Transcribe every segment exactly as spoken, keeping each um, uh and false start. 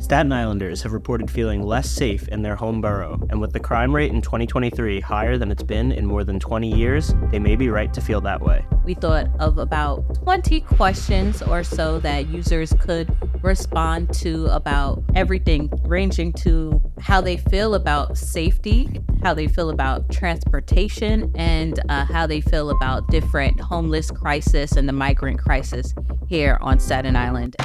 Staten Islanders have reported feeling less safe in their home borough, and with the crime rate in twenty twenty-three higher than it's been in more than twenty years, they may be right to feel that way. We thought of about twenty questions or so that users could respond to about everything, ranging to how they feel about safety, how they feel about transportation, and uh, how they feel about different homeless crisis and the migrant crisis here on Staten Island.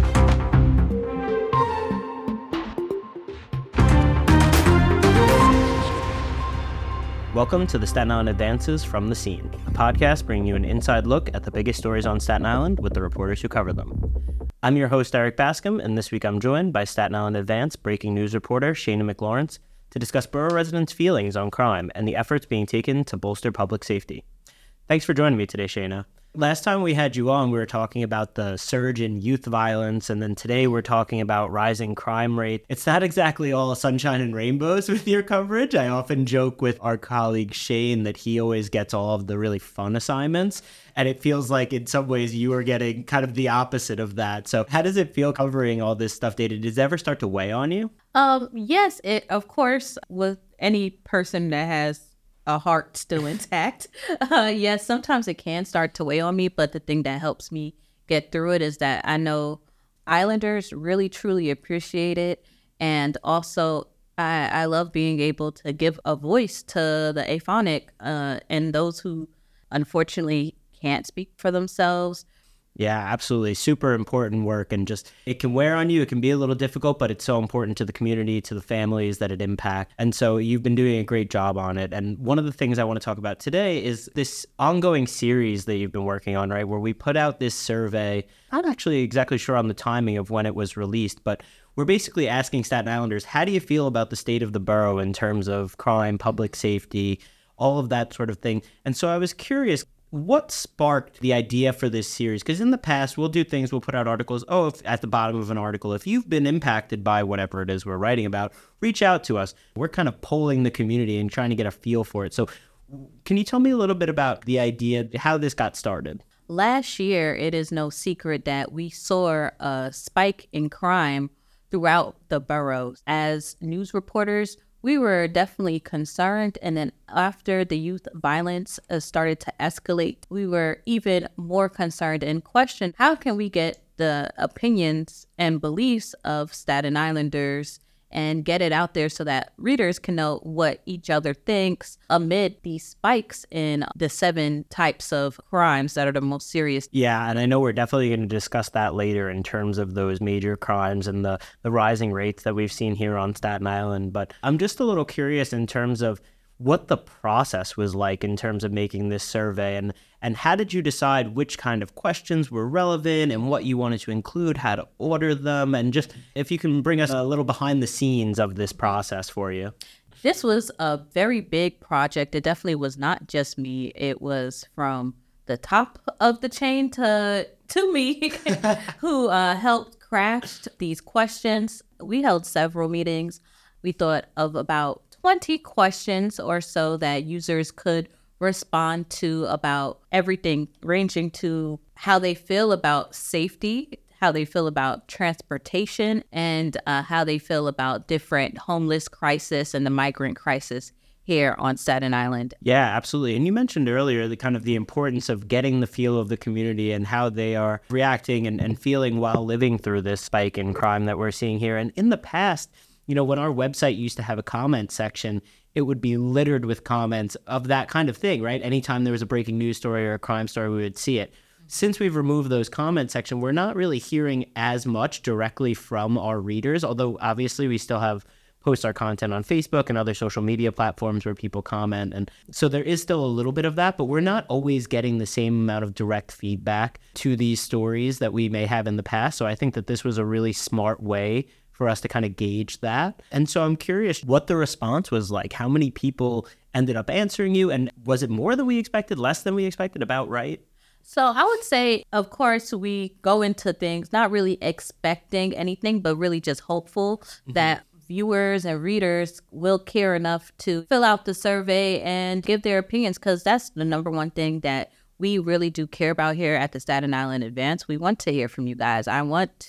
Welcome to the Staten Island Advances from the Scene, a podcast bringing you an inside look at the biggest stories on Staten Island with the reporters who cover them. I'm your host, Eric Bascom, and this week I'm joined by Staten Island Advance breaking news reporter Shana McLawrence to discuss borough residents' feelings on crime and the efforts being taken to bolster public safety. Thanks for joining me today, Shana. Last time we had you on, we were talking about the surge in youth violence, and then today we're talking about rising crime rate. It's not exactly all sunshine and rainbows with your coverage. I often joke with our colleague Shane that he always gets all of the really fun assignments, and it feels like in some ways you are getting kind of the opposite of that. So how does it feel covering all this stuff, Data? Does it ever start to weigh on you? Um, yes, it of course, with any person that has a heart still intact. Uh, yes, sometimes it can start to weigh on me, but the thing that helps me get through it is that I know Islanders really, truly appreciate it. And also, I, I love being able to give a voice to the aphonic uh, and those who unfortunately can't speak for themselves. Yeah, absolutely. Super important work, and just it can wear on you. It can be a little difficult, but it's so important to the community, to the families that it impacts. And so you've been doing a great job on it. And one of the things I want to talk about today is this ongoing series that you've been working on, right, where we put out this survey. I'm not actually exactly sure on the timing of when it was released, but we're basically asking Staten Islanders, how do you feel about the state of the borough in terms of crime, public safety, all of that sort of thing? And so I was curious, what sparked the idea for this series? Because in the past, we'll do things, we'll put out articles, oh, if, at the bottom of an article, if you've been impacted by whatever it is we're writing about, reach out to us. We're kind of polling the community and trying to get a feel for it. So can you tell me a little bit about the idea, how this got started? Last year, it is no secret that we saw a spike in crime throughout the borough. As news reporters, we were definitely concerned, and then after the youth violence uh, started to escalate, we were even more concerned and questioned, how can we get the opinions and beliefs of Staten Islanders and get it out there so that readers can know what each other thinks amid these spikes in the seven types of crimes that are the most serious. Yeah, and I know we're definitely going to discuss that later in terms of those major crimes and the, the rising rates that we've seen here on Staten Island. But I'm just a little curious in terms of what the process was like in terms of making this survey, and and how did you decide which kind of questions were relevant and what you wanted to include, how to order them, and just if you can bring us a little behind the scenes of this process for you. This was a very big project. It definitely was not just me. It was from the top of the chain to to me who uh, helped craft these questions. We held several meetings. We thought of about twenty questions or so that users could respond to about everything, ranging to how they feel about safety, how they feel about transportation, and uh, how they feel about different homeless crisis and the migrant crisis here on Staten Island. Yeah, absolutely. And you mentioned earlier the kind of the importance of getting the feel of the community and how they are reacting and, and feeling while living through this spike in crime that we're seeing here. And in the past, you know, when our website used to have a comment section, it would be littered with comments of that kind of thing, right? Anytime there was a breaking news story or a crime story, we would see it. Since we've removed those comment section, we're not really hearing as much directly from our readers, although obviously we still have post our content on Facebook and other social media platforms where people comment. And so there is still a little bit of that, but we're not always getting the same amount of direct feedback to these stories that we may have in the past. So I think that this was a really smart way for us to kind of gauge that. And so I'm curious what the response was like. How many people ended up answering you? And was it more than we expected, less than we expected, about right? So I would say, of course, we go into things not really expecting anything, but really just hopeful mm-hmm. that viewers and readers will care enough to fill out the survey and give their opinions, because that's the number one thing that we really do care about here at the Staten Island Advance. We want to hear from you guys. I want to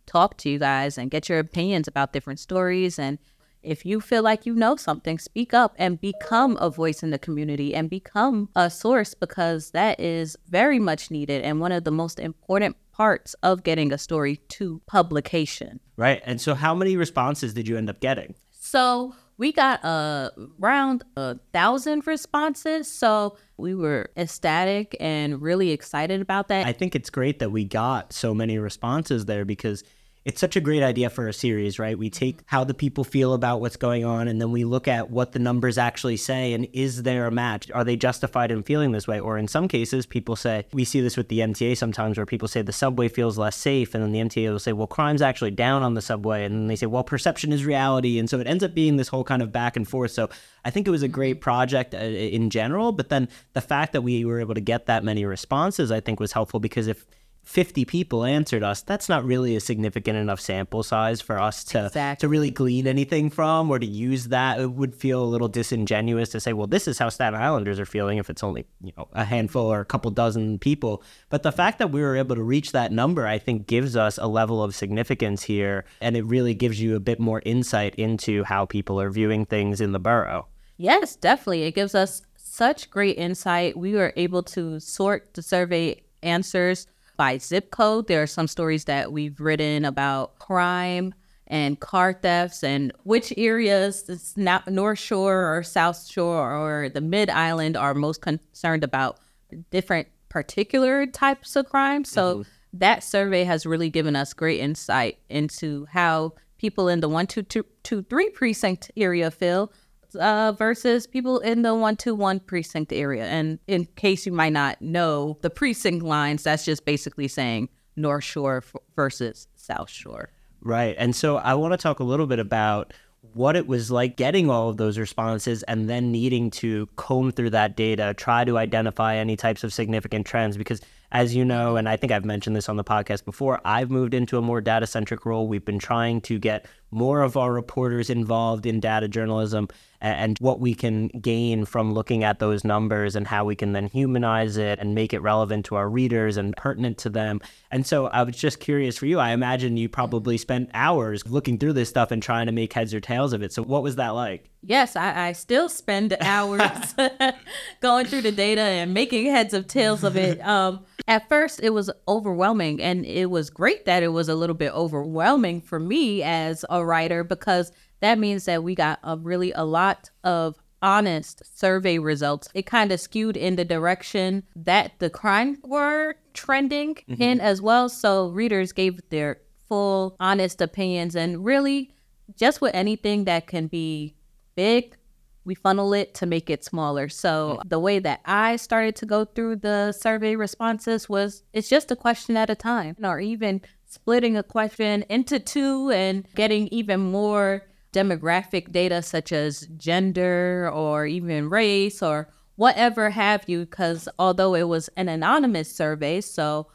talk to you guys and get your opinions about different stories. And if you feel like you know something, speak up and become a voice in the community and become a source, because that is very much needed and one of the most important parts of getting a story to publication. Right. And so how many responses did you end up getting? So we got uh, around a thousand responses. So we were ecstatic and really excited about that. I think it's great that we got so many responses there, because it's such a great idea for a series, right? We take how the people feel about what's going on, and then we look at what the numbers actually say, and is there a match? Are they justified in feeling this way? Or in some cases, people say, we see this with the M T A sometimes, where people say the subway feels less safe, and then the M T A will say, well, crime's actually down on the subway, and then they say, well, perception is reality, and so it ends up being this whole kind of back and forth. So I think it was a great project uh, in general, but then the fact that we were able to get that many responses, I think was helpful, because if fifty people answered us, that's not really a significant enough sample size for us to Exactly. to really glean anything from, or to use that. It would feel a little disingenuous to say, well, this is how Staten Islanders are feeling, if it's only, you know, a handful or a couple dozen people. But the fact that we were able to reach that number, I think, gives us a level of significance here, and it really gives you a bit more insight into how people are viewing things in the borough. Yes, definitely. It gives us such great insight. We were able to sort the survey answers by zip code. There are some stories that we've written about crime and car thefts and which areas, it's not North Shore or South Shore or the Mid Island, are most concerned about different particular types of crime. So mm-hmm. that survey has really given us great insight into how people in the one two two two three precinct area feel Uh, versus people in the one two one precinct area. And in case you might not know, the precinct lines, that's just basically saying North Shore f- versus South Shore. Right. And so I want to talk a little bit about what it was like getting all of those responses and then needing to comb through that data, try to identify any types of significant trends. Because as you know, and I think I've mentioned this on the podcast before, I've moved into a more data-centric role. We've been trying to get more of our reporters involved in data journalism, and what we can gain from looking at those numbers and how we can then humanize it and make it relevant to our readers and pertinent to them. And so I was just curious for you. I imagine you probably spent hours looking through this stuff and trying to make heads or tails of it. So what was that like? Yes, I, I still spend hours going through the data and making heads of tails of it. Um, at first, it was overwhelming, and it was great that it was a little bit overwhelming for me as a writer, because that means that we got a really a lot of honest survey results. It kind of skewed in the direction that the crime were trending mm-hmm. in as well. So readers gave their full, honest opinions, and really just with anything that can be big, we funnel it to make it smaller. So the way that I started to go through the survey responses was, it's just a question at a time, or even splitting a question into two and getting even more demographic data such as gender or even race or whatever have you, because although it was an anonymous survey, so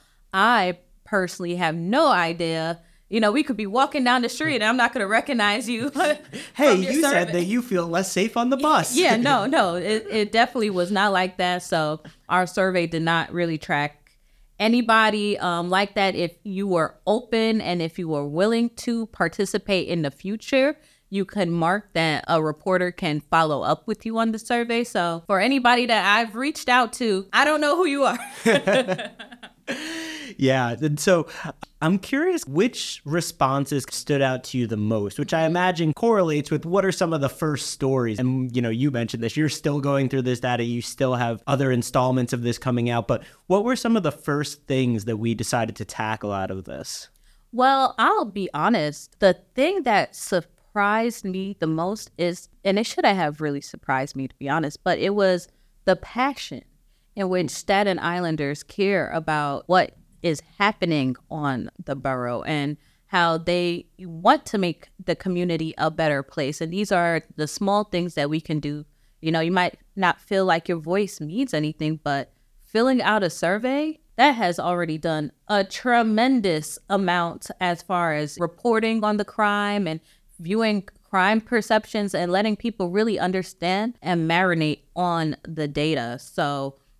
I personally have no idea. You know, we could be walking down the street and I'm not going to recognize you. Hey, you survey. Said that you feel less safe on the bus. Yeah, no, no, it, it definitely was not like that. So our survey did not really track anybody um, like that. If you were open and if you were willing to participate in the future, you can mark that a reporter can follow up with you on the survey. So for anybody that I've reached out to, I don't know who you are. Yeah. And so I'm curious which responses stood out to you the most, which I imagine correlates with what are some of the first stories. And, you know, you mentioned this, you're still going through this data. You still have other installments of this coming out. But what were some of the first things that we decided to tackle out of this? Well, I'll be honest. The thing that surprised me the most is, and it should have really surprised me, to be honest, but it was the passion in which Staten Islanders care about what is happening on the borough and how they want to make the community a better place. And these are the small things that we can do. You know, you might not feel like your voice means anything, but filling out a survey, that has already done a tremendous amount as far as reporting on the crime and viewing crime perceptions and letting people really understand and marinate on the data. So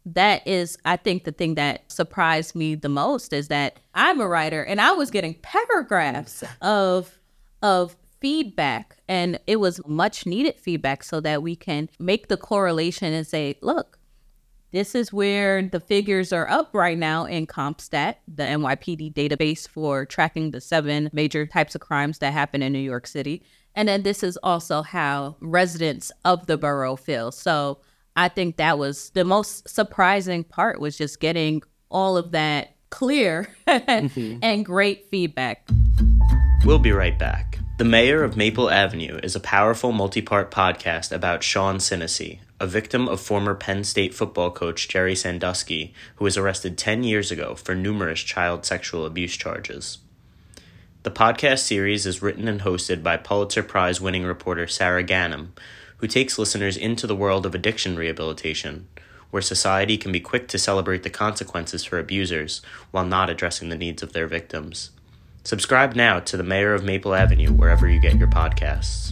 that is, I think, the thing that surprised me the most is that I'm a writer and I was getting paragraphs of of feedback, and it was much needed feedback so that we can make the correlation and say, look, this is where the figures are up right now in CompStat, the N Y P D database for tracking the seven major types of crimes that happen in New York City. And then this is also how residents of the borough feel. So I think that was the most surprising part, was just getting all of that clear mm-hmm. and great feedback. We'll be right back. The Mayor of Maple Avenue is a powerful multi-part podcast about Sean Sinisi, a victim of former Penn State football coach Jerry Sandusky, who was arrested ten years ago for numerous child sexual abuse charges. The podcast series is written and hosted by Pulitzer Prize-winning reporter Sarah Ganim, who takes listeners into the world of addiction rehabilitation, where society can be quick to celebrate the consequences for abusers while not addressing the needs of their victims. Subscribe now to The Mayor of Maple Avenue wherever you get your podcasts.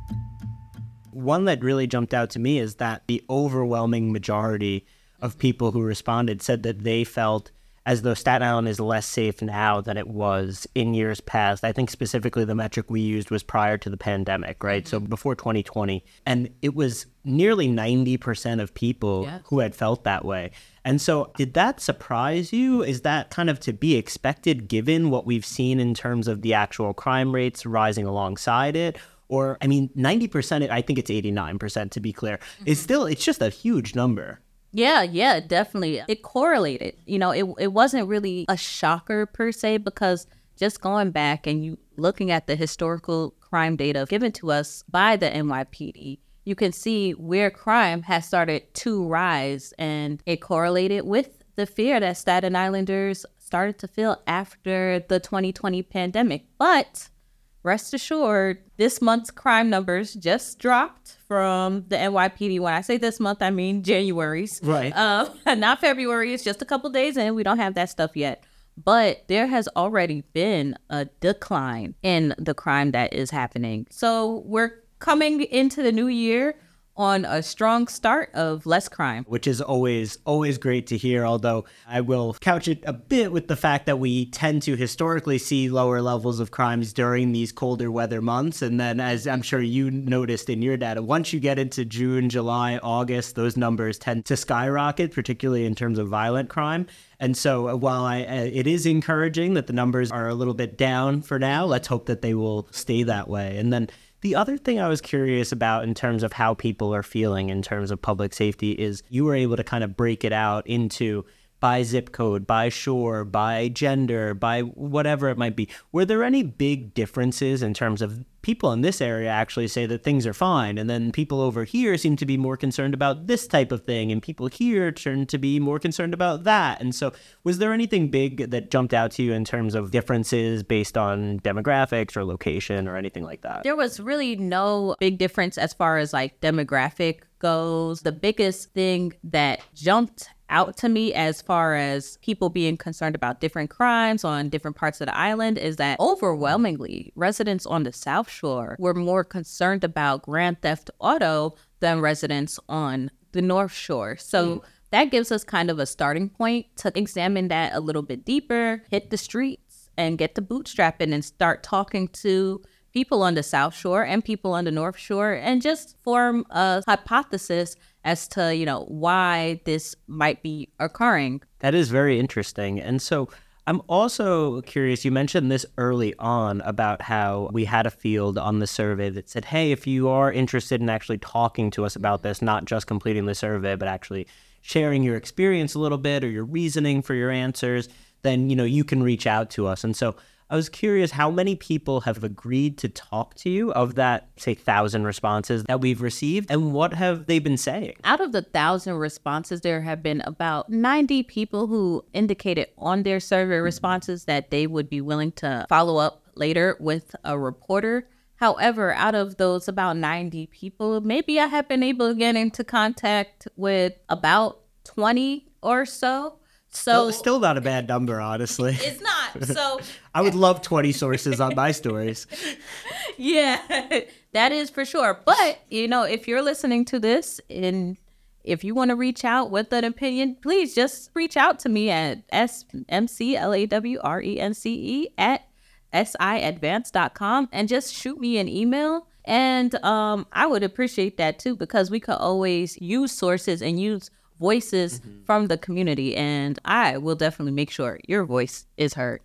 One that really jumped out to me is that the overwhelming majority of people who responded said that they felt as though Staten Island is less safe now than it was in years past. I think specifically the metric we used was prior to the pandemic, right? Mm-hmm. So before twenty twenty. And it was nearly ninety percent of people yes. who had felt that way. And so did that surprise you? Is that kind of to be expected given what we've seen in terms of the actual crime rates rising alongside it? Or, I mean, ninety percent, I think it's eighty-nine percent to be clear, mm-hmm. is still, it's just a huge number. Yeah, yeah, definitely. It correlated. You know, it it wasn't really a shocker per se, because just going back and you looking at the historical crime data given to us by the N Y P D, you can see where crime has started to rise, and it correlated with the fear that Staten Islanders started to feel after the twenty twenty pandemic. But rest assured, this month's crime numbers just dropped from the N Y P D. When I say this month, I mean January's. Right. Uh, not February. It's just a couple days in. We don't have that stuff yet. But there has already been a decline in the crime that is happening. So we're coming into the new year on a strong start of less crime. Which is always, always great to hear, although I will couch it a bit with the fact that we tend to historically see lower levels of crimes during these colder weather months. And then, as I'm sure you noticed in your data, once you get into June, July, August, those numbers tend to skyrocket, particularly in terms of violent crime. And so while I, uh, it is encouraging that the numbers are a little bit down for now, let's hope that they will stay that way. And then the other thing I was curious about in terms of how people are feeling in terms of public safety is you were able to kind of break it out into by zip code, by shore, by gender, by whatever it might be. Were there any big differences in terms of people in this area actually say that things are fine, and then people over here seem to be more concerned about this type of thing, and people here turn to be more concerned about that? And so was there anything big that jumped out to you in terms of differences based on demographics or location or anything like that? There was really no big difference as far as like demographic goes. The biggest thing that jumped out to me as far as people being concerned about different crimes on different parts of the island is that overwhelmingly residents on the South Shore were more concerned about Grand Theft Auto than residents on the North Shore. So mm. that gives us kind of a starting point to examine that a little bit deeper, hit the streets and get the bootstrapping and start talking to people on the South Shore and people on the North Shore and just form a hypothesis as to, you know, why this might be occurring. That is very interesting. And so I'm also curious, you mentioned this early on about how we had a field on the survey that said, hey, if you are interested in actually talking to us about this, not just completing the survey, but actually sharing your experience a little bit or your reasoning for your answers, then, you know, you can reach out to us. And so I was curious how many people have agreed to talk to you of that, say, thousand responses that we've received, and what have they been saying? Out of the thousand responses, there have been about ninety people who indicated on their survey responses that they would be willing to follow up later with a reporter. However, out of those about ninety people, maybe I have been able to get into contact with about twenty or so. So still, still not a bad number, honestly. It's not. So I would love twenty sources on my stories. Yeah, that is for sure. But, you know, if you're listening to this and if you want to reach out with an opinion, please just reach out to me at S M C L A W R E N C E at S I advance dot com and just shoot me an email. And um, I would appreciate that too, because we could always use sources and use voices mm-hmm. from the community. And I will definitely make sure your voice is heard.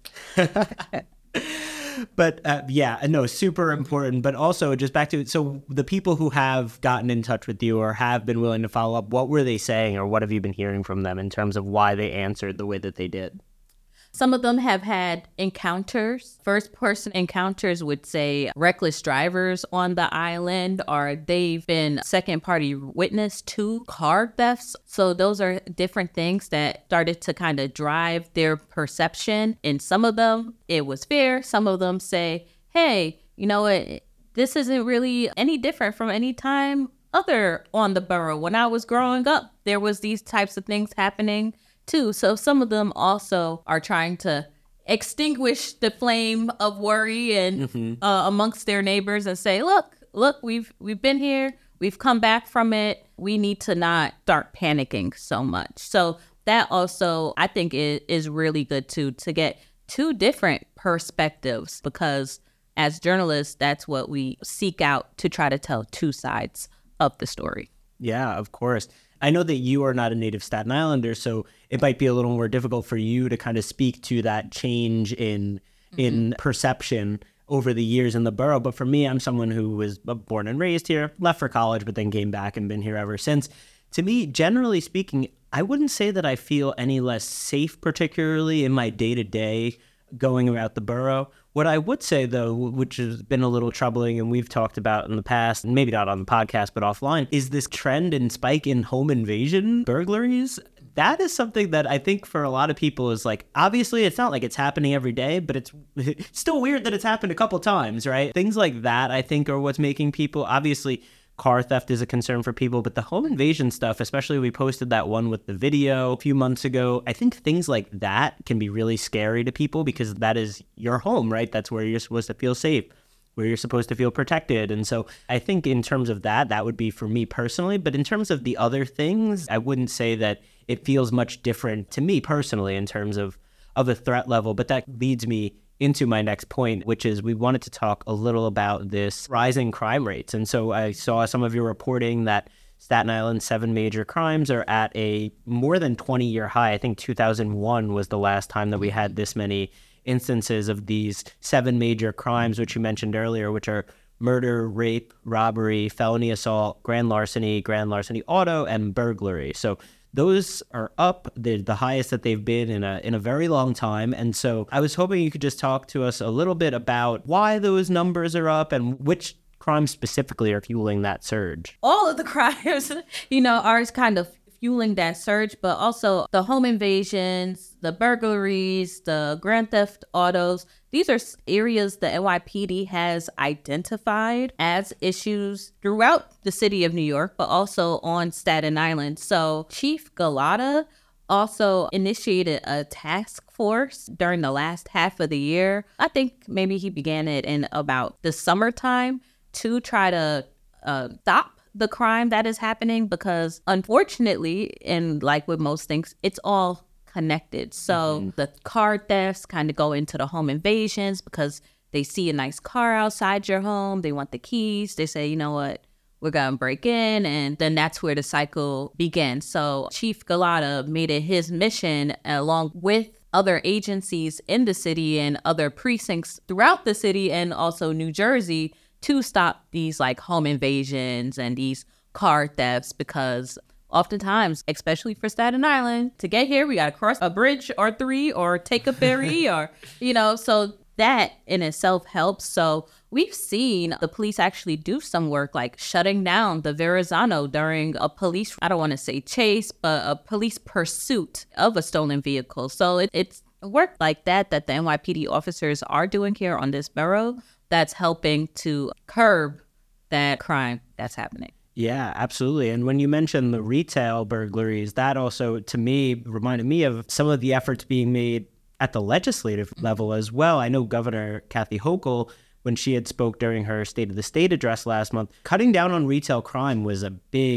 But uh, yeah, no, super important. But also just back to it. So the people who have gotten in touch with you or have been willing to follow up, what were they saying or what have you been hearing from them in terms of why they answered the way that they did? Some of them have had encounters. First person encounters would say reckless drivers on the island, or they've been second party witness to car thefts. So those are different things that started to kind of drive their perception. And some of them, it was fair. Some of them say, hey, you know what? This isn't really any different from any time other on the borough. When I was growing up, there was these types of things happening too. So some of them also are trying to extinguish the flame of worry and mm-hmm. uh, amongst their neighbors and say, look, look, we've we've been here. We've come back from it. We need to not start panicking so much. So that also, I think, is, is really good too, to get two different perspectives, because as journalists, that's what we seek out, to try to tell two sides of the story. Yeah, of course. I know that you are not a native Staten Islander, so it might be a little more difficult for you to kind of speak to that change in mm-hmm. in perception over the years in the borough. But for me, I'm someone who was born and raised here, left for college, but then came back and been here ever since. To me, generally speaking, I wouldn't say that I feel any less safe, particularly in my day-to-day going about the borough. What I would say, though, which has been a little troubling and we've talked about in the past, and maybe not on the podcast, but offline, is this trend and spike in home invasion burglaries. That is something that I think for a lot of people is like, obviously it's not like it's happening every day, but it's still weird that it's happened a couple times, right? Things like that, I think, are what's making people, obviously, car theft is a concern for people, but the home invasion stuff, especially we posted that one with the video a few months ago. I think things like that can be really scary to people because that is your home, right? That's where you're supposed to feel safe, where you're supposed to feel protected. And so I think in terms of that, that would be for me personally. But in terms of the other things, I wouldn't say that it feels much different to me personally in terms of, of a threat level. But that leads me into my next point, which is we wanted to talk a little about this rising crime rates. And so I saw some of your reporting that Staten Island's seven major crimes are at a more than twenty year high. I think two thousand one was the last time that we had this many instances of these seven major crimes, which you mentioned earlier, which are murder, rape, robbery, felony assault, grand larceny, grand larceny auto, and burglary. So those are up. They're the highest that they've been in a in a very long time. And so I was hoping you could just talk to us a little bit about why those numbers are up and which crimes specifically are fueling that surge. All of the crimes, you know, are kind of fueling that surge, but also the home invasions, the burglaries, the grand theft autos. These are areas the N Y P D has identified as issues throughout the city of New York, but also on Staten Island. So Chief Galata also initiated a task force during the last half of the year. I think maybe he began it in about the summertime to try to uh, stop the crime that is happening, because unfortunately, and like with most things, it's all connected. So mm-hmm. the car thefts kind of go into the home invasions because they see a nice car outside your home. They want the keys. They say, you know what, we're going to break in. And then that's where the cycle begins. So Chief Galata made it his mission, along with other agencies in the city and other precincts throughout the city and also New Jersey, to stop these like home invasions and these car thefts, because oftentimes, especially for Staten Island, to get here, we got to cross a bridge or three or take a ferry or, you know, so that in itself helps. So we've seen the police actually do some work like shutting down the Verrazano during a police, I don't want to say chase, but a police pursuit of a stolen vehicle. So it, it's work like that that the N Y P D officers are doing here on this borough that's helping to curb that crime that's happening. Yeah, absolutely. And when you mentioned the retail burglaries, that also, to me, reminded me of some of the efforts being made at the legislative level as well. I know Governor Kathy Hochul, when she had spoke during her State of the State address last month, cutting down on retail crime was a big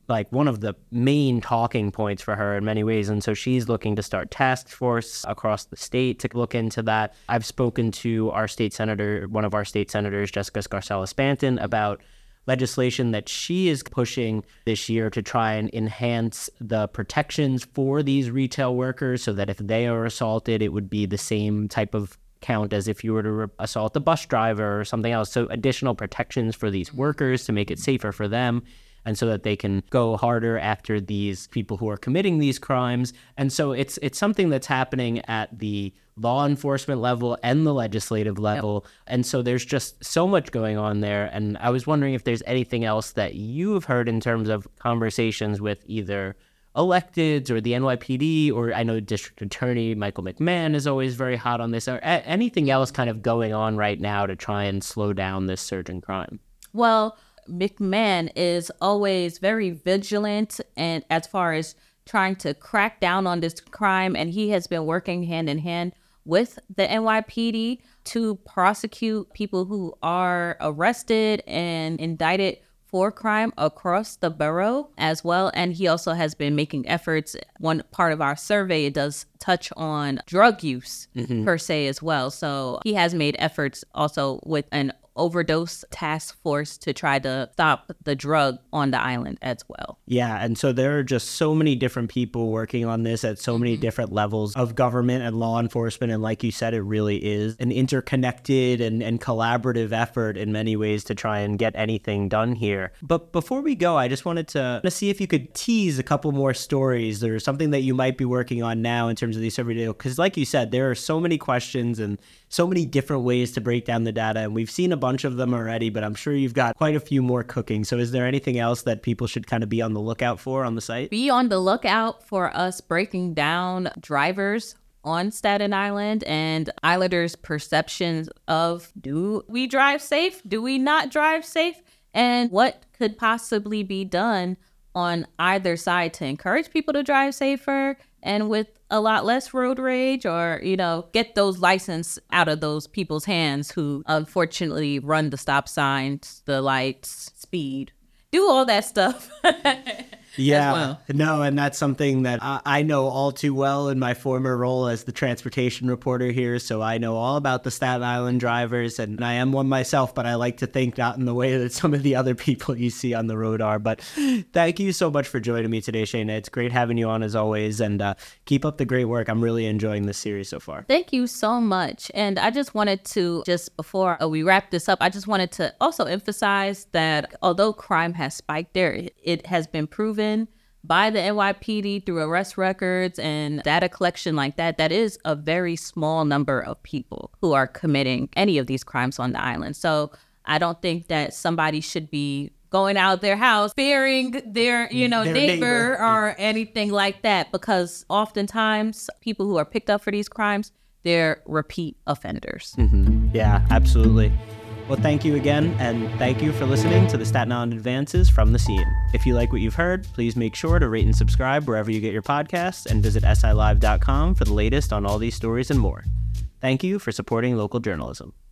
like one of the main talking points for her in many ways. And so she's looking to start task force across the state to look into that. I've spoken to our state senator, one of our state senators, Jessica Scarcella-Spanton, about legislation that she is pushing this year to try and enhance the protections for these retail workers so that if they are assaulted, it would be the same type of count as if you were to re- assault a bus driver or something else. So additional protections for these workers to make it safer for them, and so that they can go harder after these people who are committing these crimes. And so it's it's something that's happening at the law enforcement level and the legislative level. Yep. And so there's just so much going on there. And I was wondering if there's anything else that you have heard in terms of conversations with either electeds or the N Y P D, or I know District Attorney Michael McMahon is always very hot on this, or a- anything else kind of going on right now to try and slow down this surge in crime. Well, McMahon is always very vigilant and as far as trying to crack down on this crime, and he has been working hand in hand with the N Y P D to prosecute people who are arrested and indicted for crime across the borough as well. And he also has been making efforts. One part of our survey, it does touch on drug use mm-hmm. per se as well. So he has made efforts also with an overdose task force to try to stop the drug on the island as well. Yeah, and so there are just so many different people working on this at so many different levels of government and law enforcement. And like you said, it really is an interconnected and, and collaborative effort in many ways to try and get anything done here. But before we go, I just wanted to, to see if you could tease a couple more stories or something that you might be working on now in terms of these survey data. Because like you said, there are so many questions and so many different ways to break down the data. And we've seen a bunch of them already, but I'm sure you've got quite a few more cooking. So is there anything else that people should kind of be on the lookout for on the site? Be on the lookout for us breaking down drivers on Staten Island and Islanders' perceptions of, do we drive safe? Do we not drive safe? And what could possibly be done on either side to encourage people to drive safer and with a lot less road rage, or, you know, get those license out of those people's hands who unfortunately run the stop signs, the lights, speed, do all that stuff. Yeah, well. No, and that's something that I, I know all too well in my former role as the transportation reporter here. So I know all about the Staten Island drivers, and I am one myself, but I like to think not in the way that some of the other people you see on the road are. But thank you so much for joining me today, Shayna. It's great having you on as always, and uh, keep up the great work. I'm really enjoying this series so far. Thank you so much. And I just wanted to, just before we wrap this up, I just wanted to also emphasize that although crime has spiked there, it has been proven by the N Y P D through arrest records and data collection like that, that is a very small number of people who are committing any of these crimes on the island. So I don't think that somebody should be going out their house fearing their, you know, their neighbor, neighbor or anything like that, because oftentimes people who are picked up for these crimes, they're repeat offenders. Mm-hmm. Yeah, absolutely. Well, thank you again, and thank you for listening to the Staten Island Advances from the Scene. If you like what you've heard, please make sure to rate and subscribe wherever you get your podcasts, and visit S I live dot com for the latest on all these stories and more. Thank you for supporting local journalism.